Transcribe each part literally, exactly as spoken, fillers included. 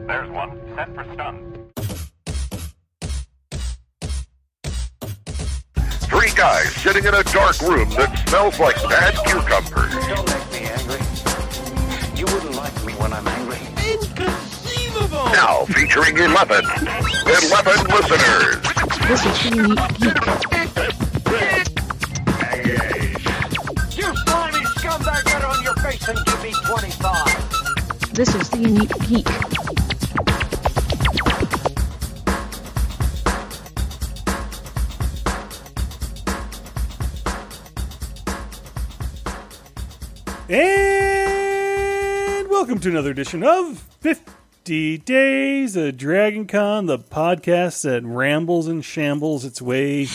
There's one. Set for stun. Three guys sitting in a dark room that smells like bad cucumbers. Don't make me angry. You wouldn't like me when I'm angry. Inconceivable! Now featuring eleven. eleven listeners. This is the Unique Geek. You slimy scumbag, get on your face and give me twenty-five. This is the Unique Geek. And welcome to another edition of fifty Days of Dragon Con, the podcast that rambles and shambles its way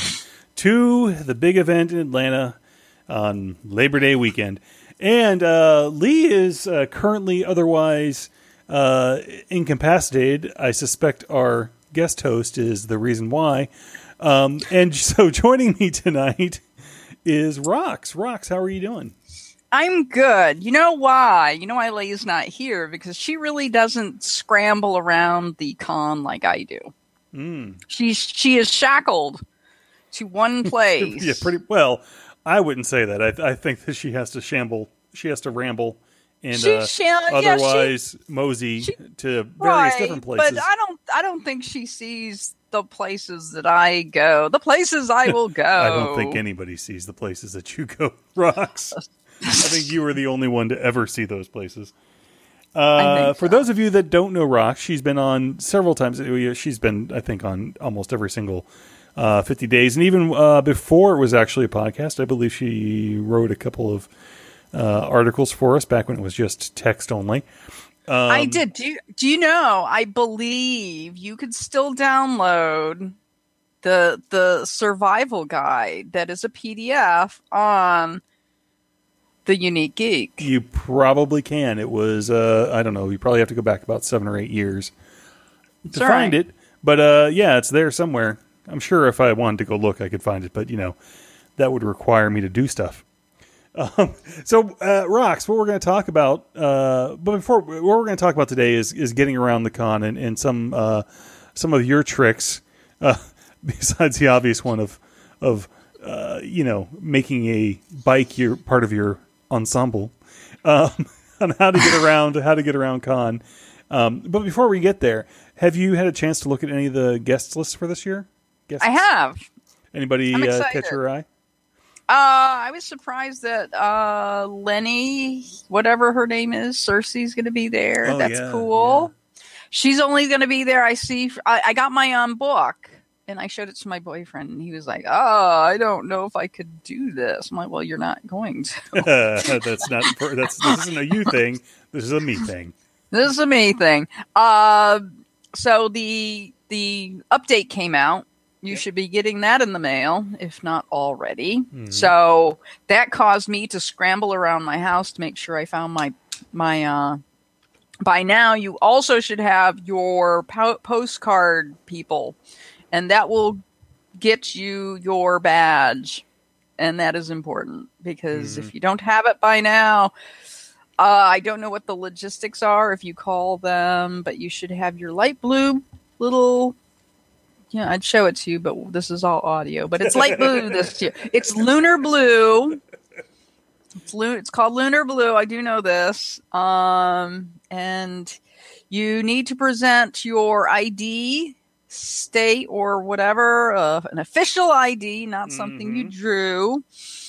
to the big event in Atlanta on Labor Day weekend. And uh, Lee is uh, currently otherwise uh, incapacitated. I suspect our guest host is the reason why. Um, and so joining me tonight is Rox. Rox, how are you doing? I'm good. You know why? You know why Lee's not here? Because she really doesn't scramble around the con like I do. Mm. She's she is shackled to one place. Yeah, pretty well. I wouldn't say that. I, I think that she has to shamble. She has to ramble, and She uh, shall- yeah, otherwise she- mosey she- to various Right, different places. but I don't. I don't think she sees the places that I go. The places I will go. I don't think anybody sees the places that you go, Rox. I think you were the only one to ever see those places. Uh, think for so. those of you that don't know Rox, she's been on several times. She's been, I think, on almost every single uh, fifty days. And even uh, before it was actually a podcast, I believe she wrote a couple of uh, articles for us back when it was just text only. Um, I did. Do you, do you know? I believe you could still download the the survival guide that is a P D F on the Unique Geek. You probably can. It was, uh, I don't know, you probably have to go back about seven or eight years to all find right. it. But uh, yeah, it's there somewhere. I'm sure if I wanted to go look, I could find it. But, you know, that would require me to do stuff. Um, so, uh, Rox, what we're going to talk about, uh, but before, what we're going to talk about today is, is getting around the con and, and some uh, some of your tricks, uh, besides the obvious one of, of uh, you know, making a bike your part of your ensemble, um, on how to get around how to get around con. Um, but before we get there, have you had a chance to look at any of the guest lists for this year? Guests? I have. Anybody I'm uh, excited. catch your eye? Uh, I was surprised that uh, Lenny, whatever her name is, Cersei's going to be there. Oh, That's yeah, cool. She's only going to be there. I see. I, I got my um, book. And I showed it to my boyfriend, and he was like, "Oh, I don't know if I could do this." I'm like, "Well, you're not going to." That's not. That's this isn't a you thing. This is a me thing. This is a me thing. Uh, so the the update came out. You should be getting that in the mail, if not already. Mm-hmm. So that caused me to scramble around my house to make sure I found my my. Uh, by now, you also should have your po- postcard people. And that will get you your badge. And that is important. Because Mm-hmm. if you don't have it by now, uh, I don't know what the logistics are if you call them. But you should have your light blue little... Yeah, I'd show it to you, but this is all audio. But it's light blue this year. It's lunar blue. It's, lu- it's called lunar blue. I do know this. Um, and you need to present your I D... state or whatever, uh, an official I D, not something Mm-hmm. you drew.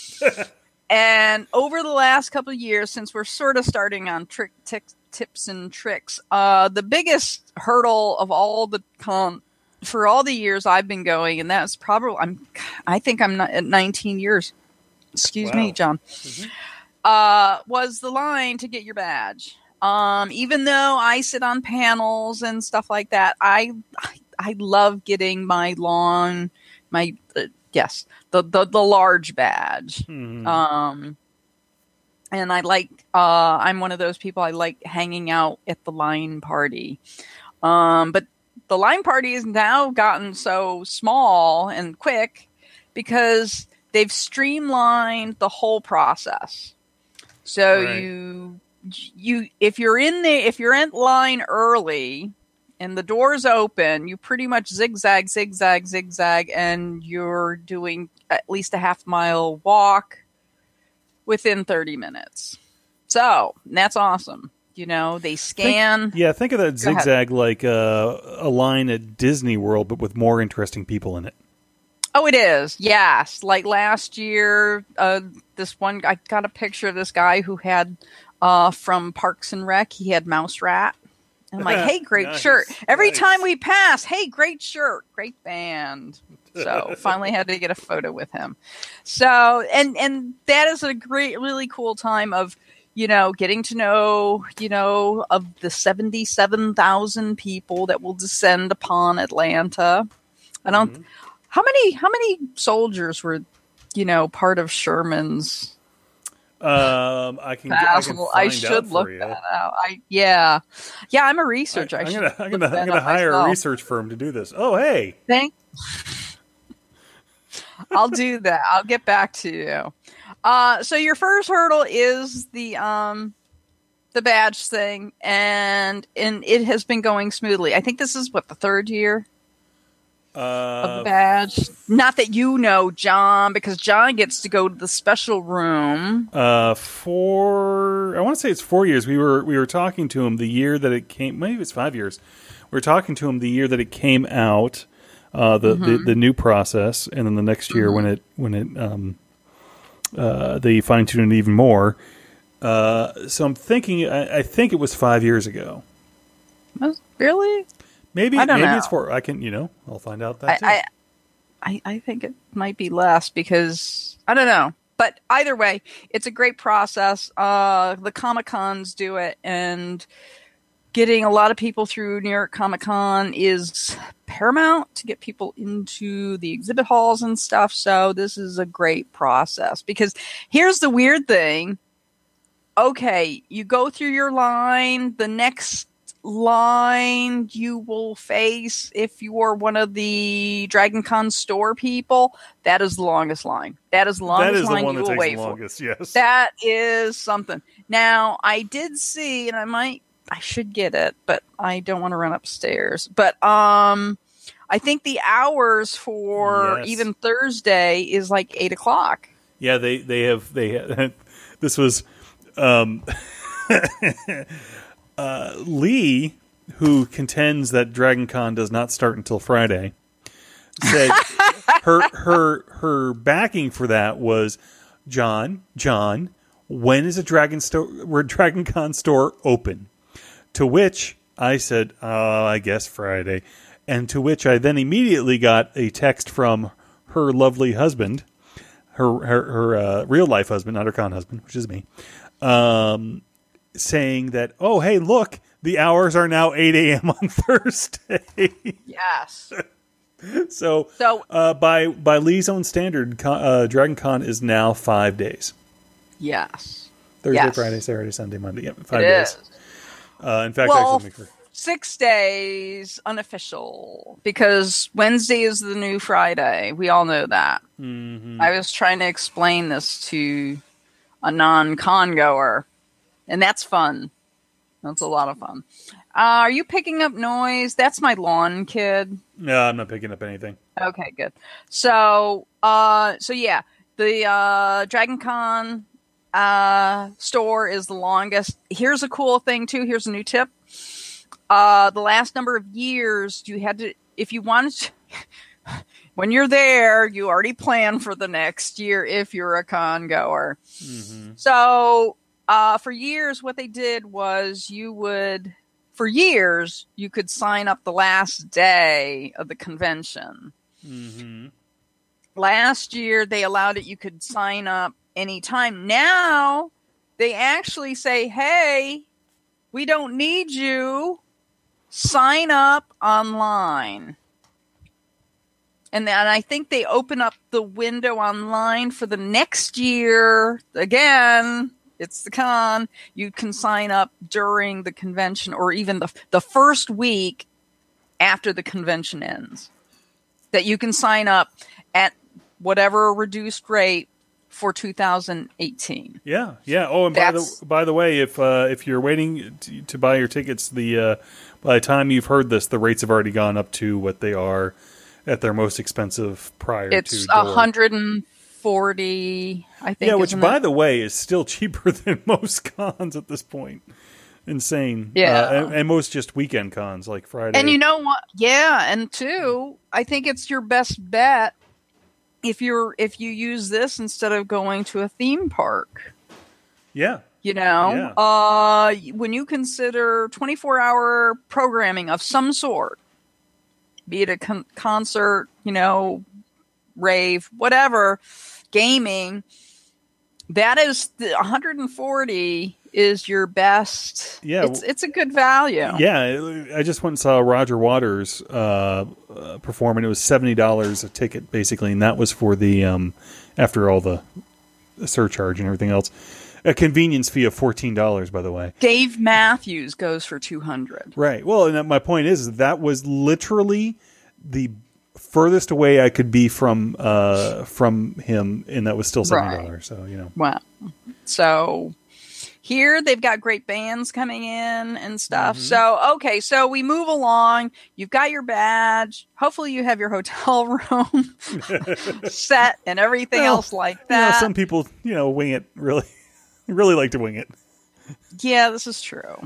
And over the last couple of years, since we're sort of starting on trick t- tips and tricks, uh, the biggest hurdle of all the con for all the years I've been going, and that's probably I'm I think I'm not at nineteen years. Excuse Wow. me, John. Mm-hmm. Uh, was the line to get your badge. Um, even though I sit on panels and stuff like that, I, I I love getting my long, my uh, yes, the, the the large badge. Mm-hmm. Um, and I like. Uh, I'm one of those people. I like hanging out at the line party. Um, but the line party has now gotten so small and quick because they've streamlined the whole process. So Right. you you if you're in the if you're in line early. and the doors open, you pretty much zigzag, zigzag, zigzag, and you're doing at least a half mile walk within thirty minutes. So that's awesome. You know, they scan. Think, yeah, think of that Go zigzag like uh, a line at Disney World, but with more interesting people in it. Oh, it is. Yes. Like last year, uh, this one, I got a picture of this guy who had, uh, from Parks and Rec, he had Mouse Rat. And I'm like, hey, great Nice, shirt. Every nice. time we pass, hey, great shirt, great band. So finally had to get a photo with him. So, and, and that is a great, really cool time of, you know, getting to know, you know, of the seventy-seven thousand people that will descend upon Atlanta. I don't, Mm-hmm. how many, how many soldiers were, you know, part of Sherman's Um, I can. I, can Basil? I, find out should for look you. that out. I, yeah. Yeah, I'm a researcher. I, I'm should gonna. I'm look gonna. that I'm gonna up hire a myself. research firm to do this. Oh, hey. Thank. I'll do that. I'll get back to you. Uh, so your first hurdle is the um, the badge thing, and and it has been going smoothly. I think this is what the third year of the Uh, badge. Not that you know, John, because John gets to go to the special room. uh, four. I want to say it's four years. We were we were talking to him the year that it came. Maybe it's five years. We were talking to him the year that it came out. Uh, the, Mm-hmm. the the new process, and then the next year when it when it um, uh, they fine tuned it even more. Uh, so I'm thinking. I, I think it was five years ago. Really? Maybe I don't maybe know. it's four. I can you know I'll find out I, that too. I, I I think it might be less because I don't know. But either way, it's a great process. Uh, the Comic Cons do it, and getting a lot of people through New York Comic Con is paramount to get people into the exhibit halls and stuff. So this is a great process because here's the weird thing. Okay, you go through your line. The next line you will face, if you are one of the Dragon Con store people, that is the longest line. That is the longest that is the line one you that will takes wait the for. longest. Yes. That is something. Now, I did see, and I might, I should get it, but I don't want to run upstairs. But um, I think the hours for Yes. even Thursday is like eight o'clock. Yeah, they they have they. Have, this was um, uh, Lee, who contends that Dragon Con does not start until Friday, said her her her backing for that was John John. When is a Dragon store Dragon Con store open? To which I said, oh, I guess Friday. And to which I then immediately got a text from her lovely husband, her her, her uh, real life husband, not her con husband, which is me, um, saying that, oh, hey, look, the hours are now eight a.m. on Thursday. Yes. so So- uh, by by Lee's own standard, con, uh, Dragon Con is now five days. Yes. Thursday, Yes. Friday, Saturday, Sunday, Monday. Yep, five It days. is. Uh, in fact, Well, actually, let me- six days unofficial because Wednesday is the new Friday. We all know that. Mm-hmm. I was trying to explain this to a non-con goer, and that's fun. That's a lot of fun. Uh, are you picking up noise? That's my lawn kid. no, I'm not picking up anything. Okay, good. So, uh, so yeah, the uh, Dragon Con uh, store is the longest. Here's a cool thing too. Here's a new tip. Uh, the last number of years, you had to, if you wanted to, when you're there, you already plan for the next year if you're a con goer. Mm-hmm. So, uh, for years, what they did was you would, for years, you could sign up the last day of the convention. Mm-hmm. Last year, they allowed it, you could sign up anytime. Now, they actually say, hey, we don't need you. Sign up online. And then I think they open up the window online for the next year. Again, it's the con. You can sign up during the convention or even the the first week after the convention ends. That you can sign up at whatever reduced rate for two thousand eighteen. Yeah, yeah. Oh, and by That's- the by the way, if uh, if you're waiting to, to buy your tickets, the uh, by the time you've heard this, the rates have already gone up to what they are at their most expensive prior It's to one door. hundred forty, I think. Yeah, which isn't by it? the way is still cheaper than most cons at this point. Insane. Yeah. uh, and, and most just weekend cons like Friday. And you know what? Yeah, and two, I think it's your best bet if you're if you use this instead of going to a theme park. yeah, You know, Yeah. uh, when you consider twenty-four hour programming of some sort, be it a con- concert, you know, rave, whatever, gaming, that is the one hundred forty is your best. Yeah. It's, it's a good value. yeah. I just went and saw Roger Waters uh, uh, perform, and it was seventy dollars a ticket basically, and that was for the um, after all the surcharge and everything else. A convenience fee of fourteen dollars, by the way. Dave Matthews goes for two hundred. Right. Well, and my point is that was literally the furthest away I could be from uh, from him, and that was still seventy dollars. So you know. Wow. So here they've got great bands coming in and stuff. Mm-hmm. So, okay, so we move along. You've got your badge. Hopefully you have your hotel room set and everything Well, else like You know, that. some people, you know, wing it really, really like to wing it. Yeah, this is true.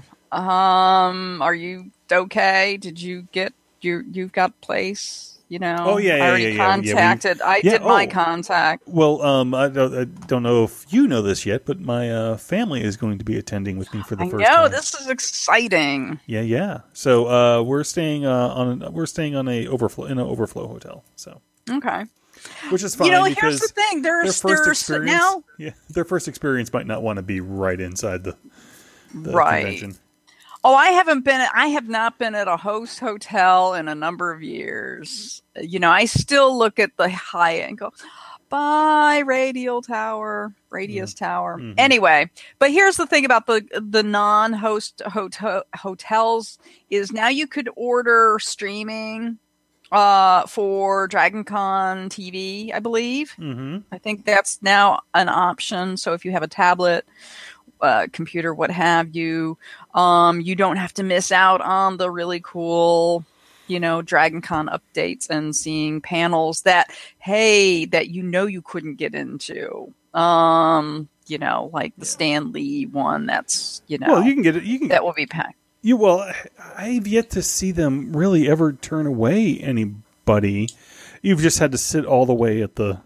Um, are you okay? Did you get your, you've got place? You know, Oh, yeah, yeah, I already yeah, yeah, yeah, we- contacted. I Yeah, did my oh. contact. Well, um, I don't, I don't know if you know this yet, but my uh, family is going to be attending with me for the I first know time. this is exciting. Yeah, yeah. So uh, we're staying uh, on we're staying on a overflow in an overflow hotel. So Okay. which is fine You know, because here's the thing. their There's first there's experience now yeah their first experience might not want to be right inside the, the Right. convention. Oh, I haven't been. I have not been at a host hotel in a number of years. You know, I still look at the high end and go, "Bye, Radial Tower, Radius Tower." Mhm. Anyway, but here's the thing about the the non-host hotel hotels is now you could order streaming uh, for Dragon Con T V, I believe. Mm-hmm. I think that's now an option. So if you have a tablet, uh, computer, what have you, um, you don't have to miss out on the really cool, you know, Dragon Con updates and seeing panels that, hey, that you know you couldn't get into. Um, you know, like the Stan Lee one that's, you know, Well, you can get it. You can that will be packed. You well, I've yet to see them really ever turn away anybody. You've just had to sit all the way at the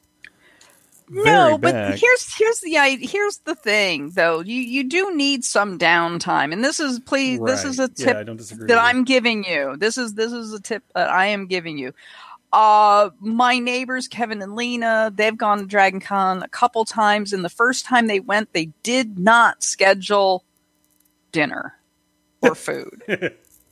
very No, but back. here's here's the i- here's the thing though. You you do need some downtime, and this is please this is a Right. tip Yeah, I don't disagree that with you. I'm giving you. This is this is a tip that I am giving you. Uh, my neighbors Kevin and Lena, they've gone to Dragon Con a couple times, and the first time they went, they did not schedule dinner or food.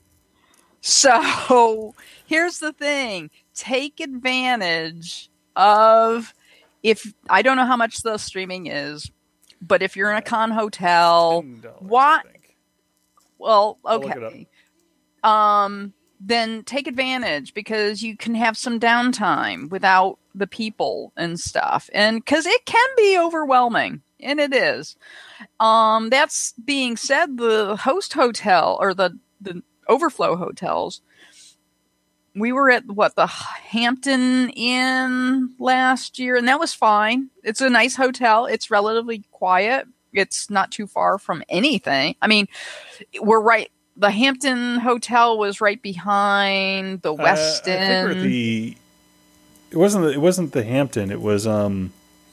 So here's the thing: take advantage of. If I don't know how much the streaming is, but if you're in a con hotel, ten dollars, what? I think. Well, I'll look it okay. Um, then take advantage because you can have some downtime without the people and stuff, and because it can be overwhelming, and it is. Um, that's being said, the host hotel or the the overflow hotels. We were at what the Hampton Inn last year, and that was fine. It's a nice hotel. It's relatively quiet. It's not too far from anything. I mean, we're right. The Hampton Hotel was right behind the Uh, Westin. I think we're at the. It wasn't. The, it wasn't the Hampton. It was. um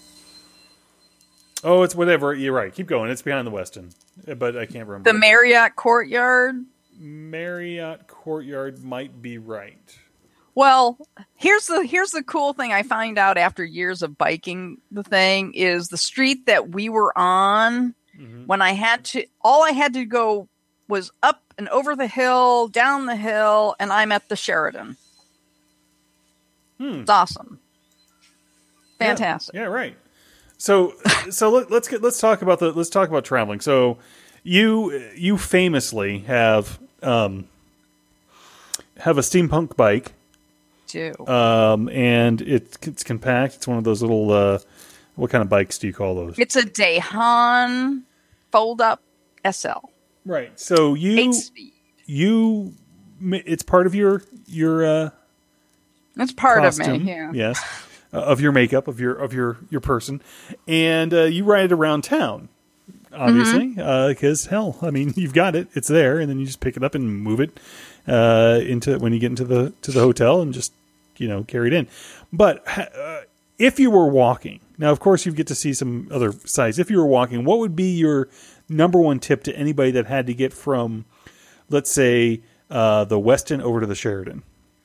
Oh, it's whatever. You're right. Keep going. It's behind the Westin, but I can't remember. the Marriott Courtyard. Marriott Courtyard might be right. Well, here's the here's the cool thing I find out after years of biking the thing is the street that we were on Mhm. when I had to all I had to go was up and over the hill, down the hill, and I'm at the Sheridan. Hmm. It's awesome. Yeah. Fantastic. Yeah, right. So, so let, let's get let's talk about the let's talk about traveling. So, you you famously have um, have a steampunk bike, Too. um, and it's it's compact. It's one of those little uh, What kind of bikes do you call those? It's a Dayhan fold-up S L. Right. So you Eight speed. you it's part of your your uh, That's part costume, of me. Yeah. Yes, uh, of your makeup of your of your your person, and uh, you ride it around town. Obviously, because Mm-hmm. uh, hell, I mean, you've got it; it's there, and then you just pick it up and move it uh, into when you get into the to the hotel, and just you know carry it in. But uh, if you were walking, now of course you get to see some other sites. If you were walking, what would be your number one tip to anybody that had to get from, let's say, uh, the Westin over to the Sheraton?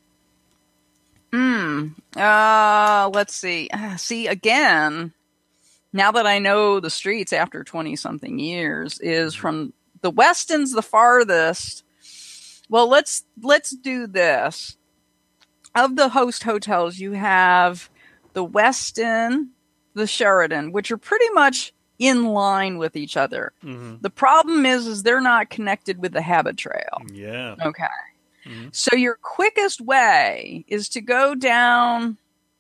Uh, let's see. Uh, see, again, now that I know the streets after twenty-something years, is from the Westin's the farthest. Well, let's let's do this. Of the host hotels, you have the Westin, the Sheraton, which are pretty much in line with each other. Mm-hmm. The problem is, is they're not connected with the habit trail. Yeah. Okay. So your quickest way is to go down,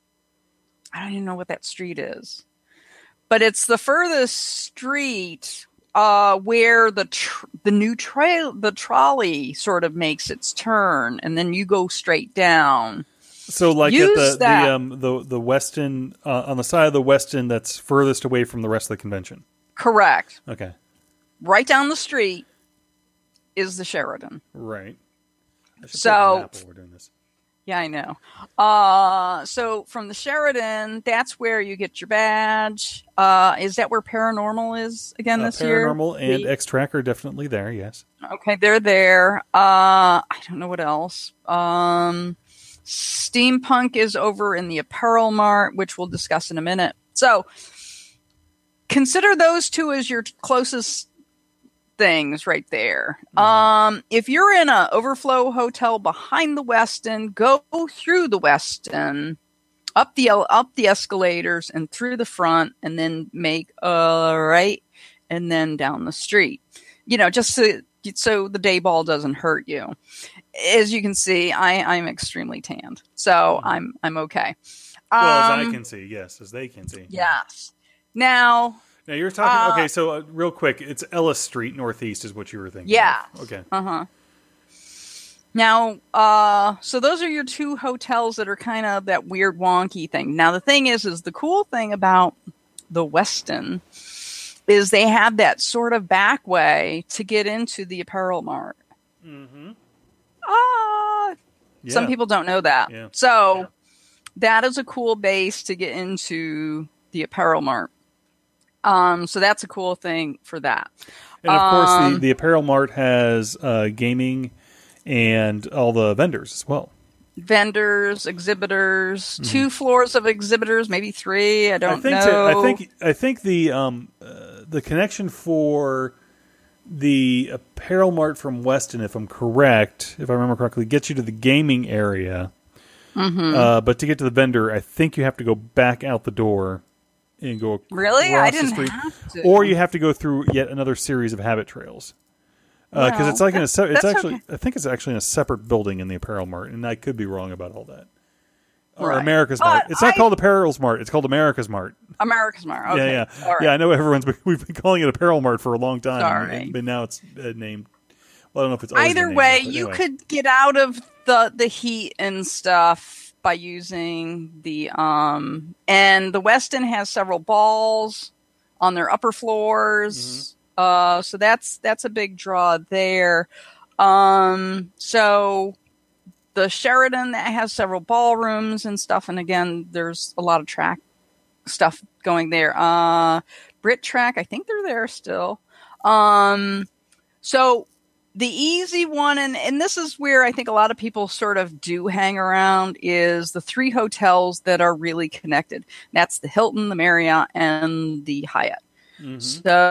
I don't even know what that street is, but it's the furthest street uh, where the tr- the new trail, the trolley sort of makes its turn, and then you go straight down. So, like Use at the that. the um, the the Westin uh, on the side of the Westin that's furthest away from the rest of the convention. Correct. Okay. Right down the street is the Sheraton. Right. I should So- pull up a map while we're doing this. Yeah, I know. Uh, so from the Sheraton, that's where you get your badge. Uh, is that where Paranormal is again Uh, this year? Paranormal and The- X Tracker definitely there. Yes. Okay, they're there. Uh, I don't know what else. Um, Steampunk is over in the Apparel Mart, which we'll discuss in a minute. So consider those two as your closest things right there. Mm-hmm. Um, if you're in a overflow hotel behind the Westin, go through the Westin, up the el- up the escalators and through the front, and then make a right, and then down the street. You know, just so, so the day ball doesn't hurt you. As you can see, I, I'm extremely tanned, so I'm I'm okay. Well, as I Um, can see, yes, as they can see. Yes. Now, Now you're talking. Uh, okay, so uh, real quick, it's Ellis Street Northeast is what you were thinking. Yeah. of. Okay. uh huh. Now, uh, so those are your two hotels that are kind of that weird wonky thing. Now, the thing is, is the cool thing about the Westin is they have that sort of back way to get into the Apparel Mart. Mm-hmm. Ah, Yeah. some people don't know that. Yeah. So that is a cool base to get into the Apparel Mart. Um, so that's a cool thing for that. And of course, the, Um, the Apparel Mart has uh, gaming and all the vendors as well. Vendors, exhibitors, two floors of exhibitors, maybe three. I don't Mm-hmm. I think know. To, I think I think the um, uh, the connection for the Apparel Mart from Weston, if I'm correct, if I remember correctly, gets you to the gaming area. Mm-hmm. Uh, but to get to the vendor, I think you have to go back out the door and go Really? across I the didn't street, have to. or you have to go through yet another series of habit trails. Because Well, it's like in a se- it's that's actually okay. I think it's actually in a separate building in the Apparel Mart, and I could be wrong about all that. Or Right. America's But Mart. It's not I- called Apparel Mart. It's called America's Mart. America's Mart. Okay. Yeah, yeah, All right. yeah. I know everyone's been, we've been calling it Apparel Mart for a long time, Sorry. but now it's uh, named. Well, I don't know if it's always Either been named way, that, but you anyway. could get out of the the heat and stuff by using the um and the Westin has several balls on their upper floors. Mm-hmm. Uh so that's that's a big draw there. Um so the Sheraton that has several ballrooms and stuff, and again there's a lot of track stuff going there. Uh Brit Track, I think they're there still. Um so the easy one, and, and this is where I think a lot of people sort of do hang around, is the three hotels that are really connected. That's the Hilton, the Marriott, and the Hyatt. Mm-hmm.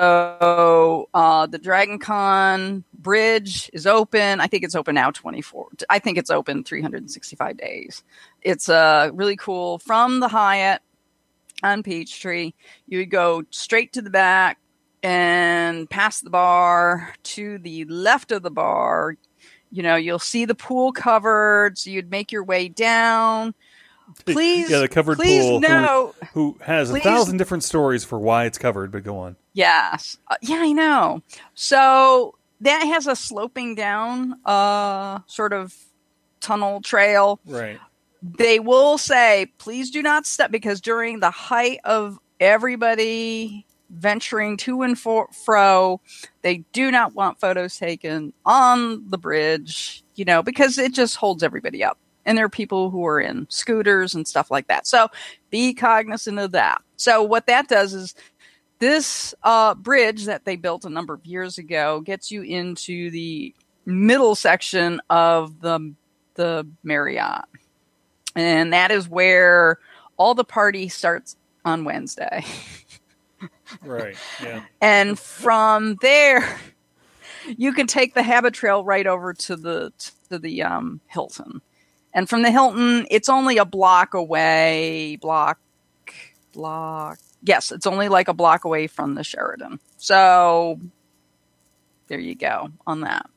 So uh, the Dragon Con Bridge is open. I think it's open now twenty-four. I think it's open three hundred sixty-five days. It's uh, really cool. From the Hyatt on Peachtree, you would go straight to the back and past the bar to the left of the bar. You know, you'll see the pool covered, so you'd make your way down. Please, yeah, the covered please pool. no. Who, who has Please. a thousand different stories for why it's covered? But go on. Yes. Uh, yeah, I know. So that has a sloping down uh, sort of tunnel trail. Right. They will say, please do not step, because during the height of everybody venturing to and fro, fro, they do not want photos taken on the bridge, you know, because it just holds everybody up. And there are people who are in scooters and stuff like that. So be cognizant of that. So what that does is this uh, bridge that they built a number of years ago gets you into the middle section of the the Marriott. And that is where all the party starts on Wednesday. Right. Yeah. And from there, you can take the Habit Trail right over to the to the um, Hilton. And from the Hilton, it's only a block away. Block, block. Yes, it's only like a block away from the Sheraton. So there you go on that.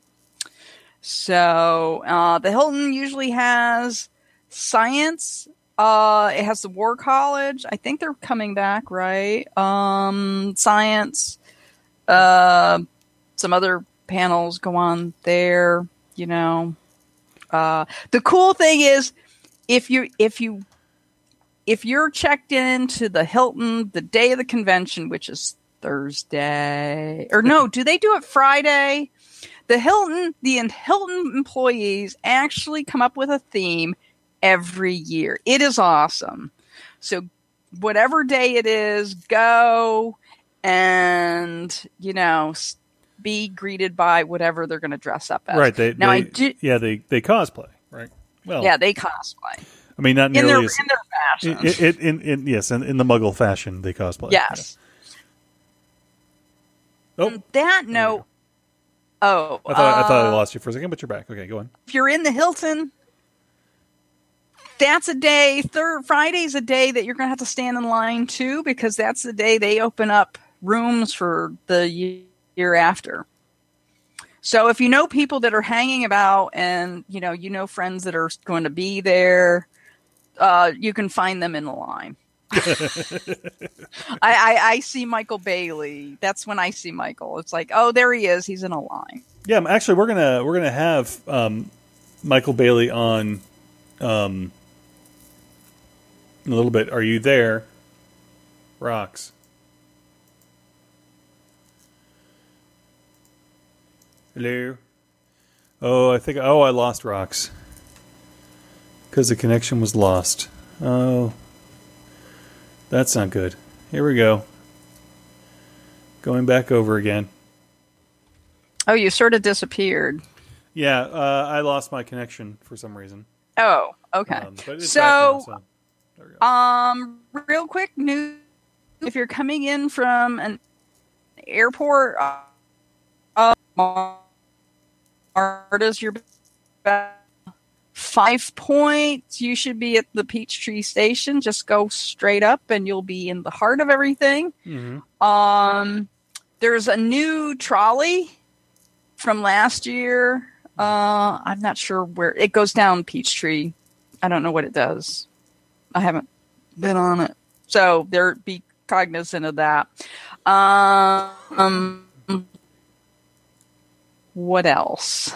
So uh, the Hilton usually has science. Uh, it has the War College. I think they're coming back, right? Um, science. Uh, some other panels go on there, you know. Uh, the cool thing is, if you if you if you're checked into the Hilton the day of the convention, which is Thursday, or no, do they do it Friday? The Hilton, the Hilton employees actually come up with a theme every year. It is awesome. So whatever day it is, go and, you know, be greeted by whatever they're going to dress up as. Right. They, now, they, I do, yeah, they, they cosplay, right? Well, yeah, they cosplay. I mean, not In nearly their, as, in their fashion. in, in, in, in, yes, in, in the Muggle fashion, they cosplay. Yes. Yeah. Oh, On that note, oh, I thought, I thought I uh, lost you for a second, but you're back. Okay, go on. if you're in the Hilton, that's a day. Third Friday's a day that you're going to have to stand in line too, because that's the day they open up rooms for the year after. So if you know people that are hanging about, and you know you know friends that are going to be there, uh, you can find them in the line. I, I, I see Michael Bailey. That's when I see Michael. It's like, oh, there he is. He's in a line. Yeah, actually, we're gonna we're gonna have um, Michael Bailey on um, in a little bit. Are you there? Rocks. Hello. Oh, I think. Oh, I lost Rocks because the connection was lost. Oh, that's not good. Here we go. Going back over again. Oh, you sort of disappeared. Yeah, uh, I lost my connection for some reason. Oh, okay. Um, but it's so, back now, so there we go. um, real quick news: if you're coming in from an airport, uh, Marta's your best. Five Points, you should be at the Peachtree Station. Just go straight up, and you'll be in the heart of everything. Mm-hmm. Um, there's a new trolley from last year. Uh, I'm not sure where it goes down Peachtree. I don't know what it does. I haven't been on it, so there be cognizant of that. Um, what else?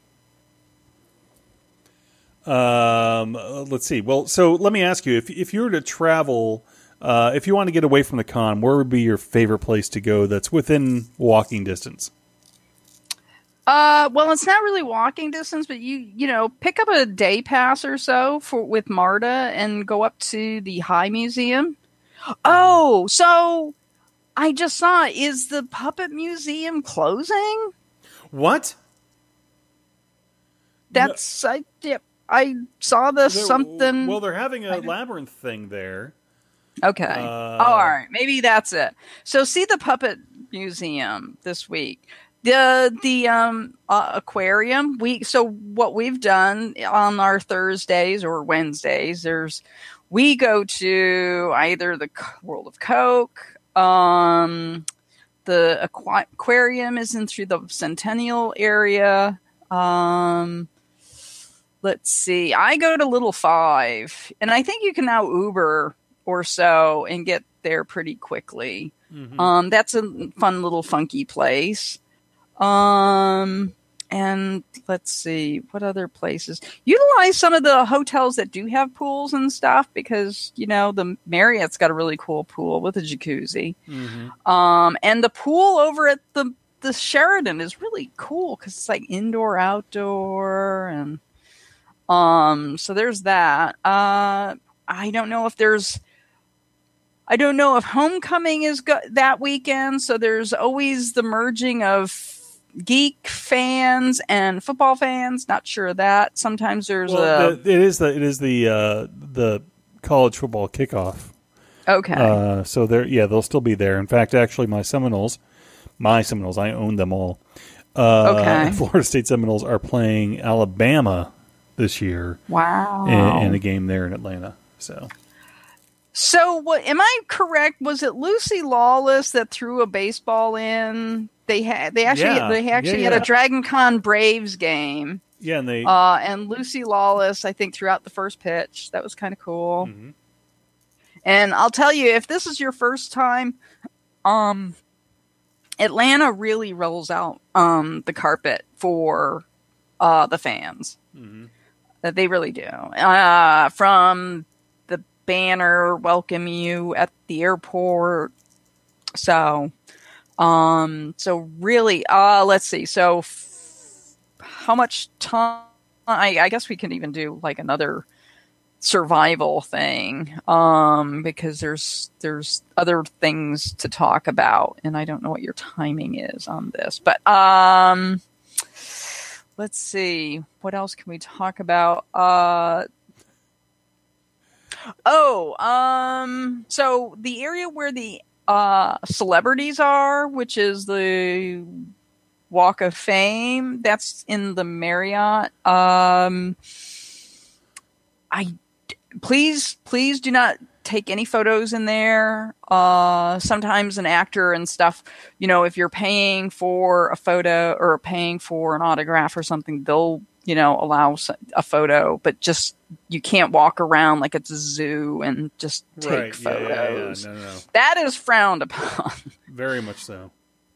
Um, uh, let's see. Well, so let me ask you: if if you were to travel, uh, if you want to get away from the con, where would be your favorite place to go that's within walking distance? Uh, well, it's not really walking distance, but you you know pick up a day pass or so for with Marta and go up to the High Museum. Oh, so I just saw is the Puppet Museum closing? What? That's I yeah, I saw this They're- something. Well, they're having a labyrinth thing there. Okay. Uh, oh, all right. Maybe that's it. So see the Puppet Museum this week. The the um uh, aquarium. We so what we've done on our Thursdays or Wednesdays. There's we go to either the World of Coke. Um, the aqua- aquarium is in through the Centennial area. Um. let's see. I go to Little Five, and I think you can now Uber or so and get there pretty quickly. Mm-hmm. Um, that's a fun little funky place. Um, and let's see, what other places? Utilize some of the hotels that do have pools and stuff because, you know, the Marriott's got a really cool pool with a jacuzzi. Mm-hmm. Um, and the pool over at the, the Sheraton is really cool because it's like indoor, outdoor, and um, so there's that. Uh, I don't know if there's I don't know if homecoming is go- that weekend, so there's always the merging of geek fans and football fans. Not sure of that. Sometimes there's well, a the, it is the it is the uh, the college football kickoff. Okay. Uh, so there, yeah, they'll still be there. In fact, actually, my Seminoles, my Seminoles, I own them all. Uh, okay. Florida State Seminoles are playing Alabama this year. Wow. In, in a game there in Atlanta. So. So, what am I correct? Was it Lucy Lawless that threw a baseball in? They had they actually yeah. they actually yeah, yeah. had a Dragon Con Braves game. Yeah, and they uh, and Lucy Lawless, I think, threw out the first pitch. That was kind of cool. Mm-hmm. And I'll tell you, if this is your first time, um, Atlanta really rolls out um the carpet for uh the fans. Mm-hmm. That they really do. Uh, from banner welcome you at the airport. So, um, so really, uh, let's see. So f- how much time, I, I guess we can even do like another survival thing. Um, because there's, there's other things to talk about and I don't know what your timing is on this, but, um, let's see, what else can we talk about? Uh, Oh, um, so the area where the uh, celebrities are, which is the Walk of Fame, that's in the Marriott. Um, I please, please do not take any photos in there. Uh, sometimes an actor and stuff, you know, if you're paying for a photo or paying for an autograph or something, they'll, you know, allow a photo, but just you can't walk around like it's a zoo and just take right. photos. Yeah, yeah, yeah. No, no. That is frowned upon. Very much so.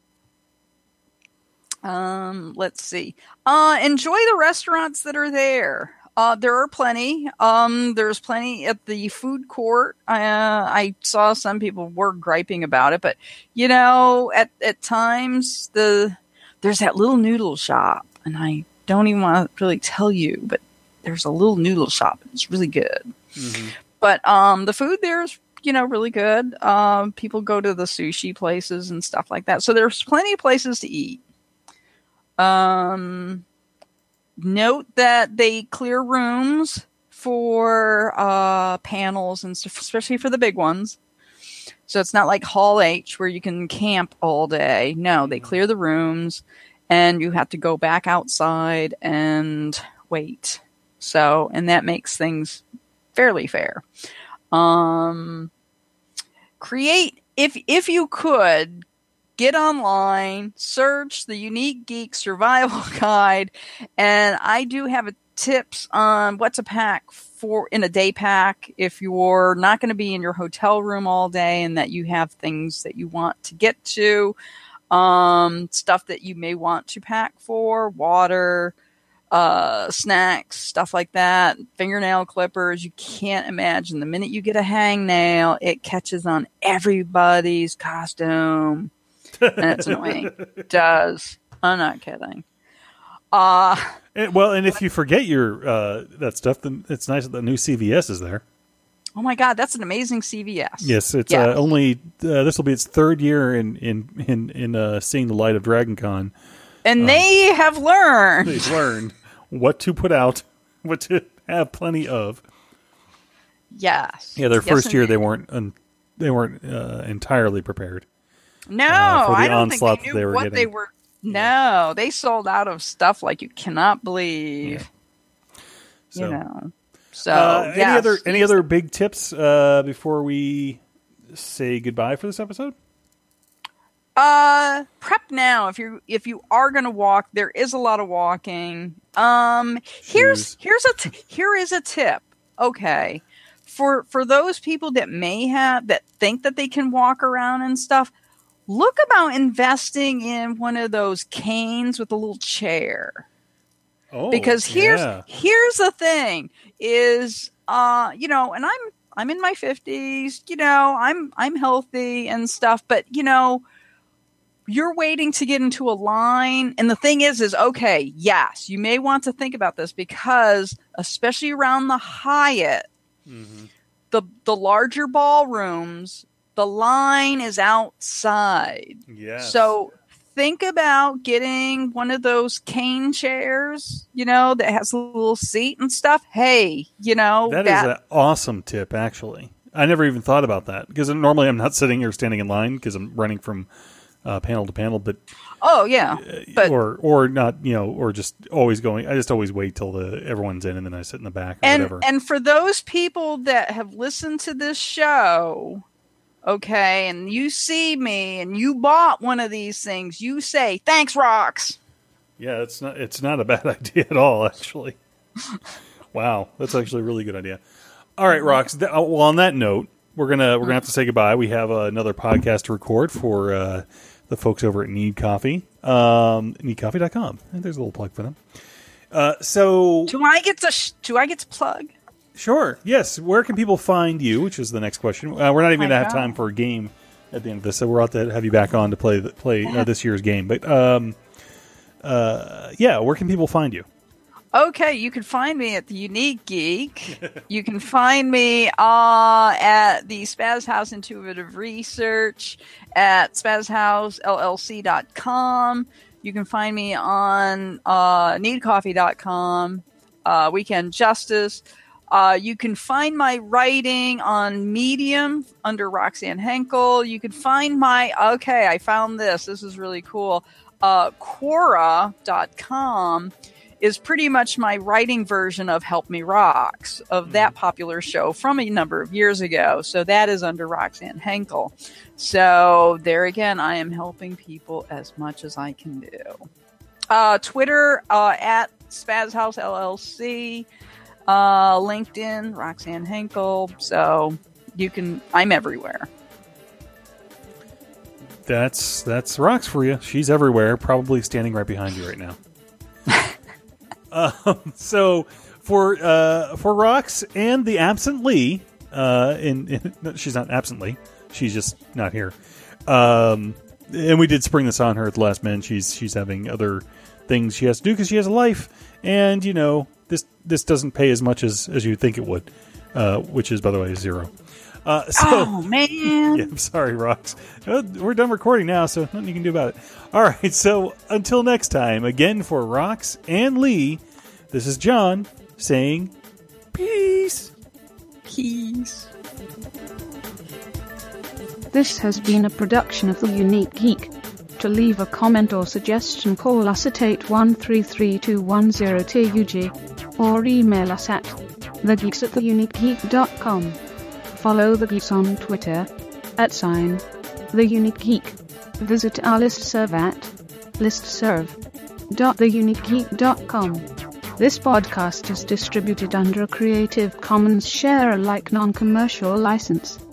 Um, let's see. Uh, enjoy the restaurants that are there. Uh, there are plenty. Um, there's plenty at the food court. Uh, I saw some people were griping about it, but you know, at, at times the, there's that little noodle shop and I don't even want to really tell you, but there's a little noodle shop. It's really good. Mm-hmm. But um, the food there is, you know, really good. Um, people go to the sushi places and stuff like that. So there's plenty of places to eat. Um, note that they clear rooms for uh, panels and stuff, especially for the big ones. So it's not like Hall H where you can camp all day. No, they clear the rooms. And you have to go back outside and wait. So, and that makes things fairly fair. Um, create, if if you could, get online, search the Unique Geek Survival Guide, and I do have a tips on what to pack for in a day pack if you're not going to be in your hotel room all day and that you have things that you want to get to. Um, stuff that you may want to pack for, water, uh, snacks, stuff like that, fingernail clippers. You can't imagine the minute you get a hangnail, it catches on everybody's costume. And it's annoying. It does. I'm not kidding. Uh, and, well, and if you forget your, uh, that stuff, then it's nice that the new C V S is there. Oh my God, that's an amazing C V S. Yes, it's yes. Uh, only uh, this will be its third year in in in, in uh, seeing the light of Dragon Con, and um, they have learned. They've learned what to put out, what to have plenty of. Yes. Yeah, their yes, first year indeed. they weren't um, they weren't uh, entirely prepared. No, uh, for the I don't think onslaught they knew that they were what getting. they were. No, they sold out of stuff like you cannot believe. Yeah. So. You know. So, uh, yes. any other any other big tips uh, before we say goodbye for this episode? Uh, prep now. If you if you are going to walk, there is a lot of walking. Um, here's Shoes. here's a t- here is a tip. Okay, for for those people that may have that think that they can walk around and stuff, look about investing in one of those canes with a little chair. Oh, Because here's yeah. here's the thing is uh you know, and I'm I'm in my fifties, you know, I'm I'm healthy and stuff, but you know, you're waiting to get into a line, and the thing is is okay, yes, you may want to think about this because especially around the Hyatt, Mm-hmm. the the larger ballrooms, the line is outside. Yes. So think about getting one of those cane chairs, you know, that has a little seat and stuff. Hey, you know, That is an awesome tip, actually. I never even thought about that because normally I'm not sitting here standing in line because I'm running from uh, panel to panel, but oh yeah, but or or not, you know, or just always going. I just always wait till the everyone's in and then I sit in the back or and whatever. and for those people that have listened to this show, okay, and you see me and you bought one of these things, you say thanks, Rocks. Yeah, it's not it's not a bad idea at all, actually. Wow, that's actually a really good idea. All right, Rox. Th- well, on that note, we're gonna we're gonna have to say goodbye. We have uh, another podcast to record for uh, the folks over at Need Coffee, um, need coffee dot com. And there's a little plug for them. Uh, so, Do I get to sh- do I get to plug? sure, yes. Where can people find you? Which is the next question. Uh, we're not even I gonna have know. time for a game at the end of this, so we're out to have you back on to play the, play uh, this year's game. But um, uh, yeah, where can people find you? Okay, you can find me at the Unique Geek. You can find me uh, at the Spaz House Intuitive Research at spaz house l l c dot com. You can find me on uh, need coffee dot com, uh, Weekend Justice. Uh, you can find my writing on Medium under Roxanne Henkel. You can find my, okay, I found this. This is really cool. Uh, Quora dot com is pretty much my writing version of Help Me Rocks, of that popular show from a number of years ago. So that is under Roxanne Henkel. So there again, I am helping people as much as I can do. Uh, Twitter, uh, at Spaz House L L C, uh, LinkedIn, Roxanne Henkel. So you can, I'm everywhere. That's that's Rox for you. She's everywhere, probably standing right behind you right now. um, so for uh, for Rox and the absent Lee, uh, in, in no, she's not absent Lee, she's just not here. Um, and we did spring this on her at the last minute. She's she's having other things she has to do because she has a life, and you know this this doesn't pay as much as as you think it would, uh, which is by the way zero. Uh, so, Oh, man. yeah, I'm sorry, Rox. Uh, we're done recording now, so nothing you can do about it. All right, so until next time, again for Rox and Lee, this is John saying peace. Peace. This has been a production of The Unique Geek. To leave a comment or suggestion, call us at eight one three three two one zero T U G or email us at thegeeks at theuniquegeek dot com. Follow The Geeks on Twitter at sign The Unique Geek. Visit our listserv at listserv dot the unique geek dot com. This podcast is distributed under a Creative Commons Share-alike non-commercial license.